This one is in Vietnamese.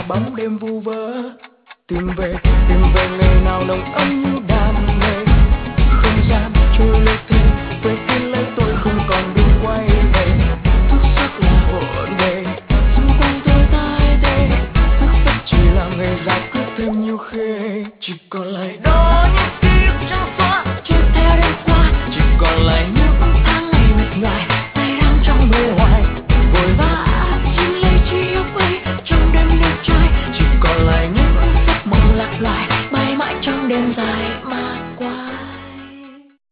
bóng đêm vu vơ, tìm về ngày nào nồng ấm như đam mê, không gian trôi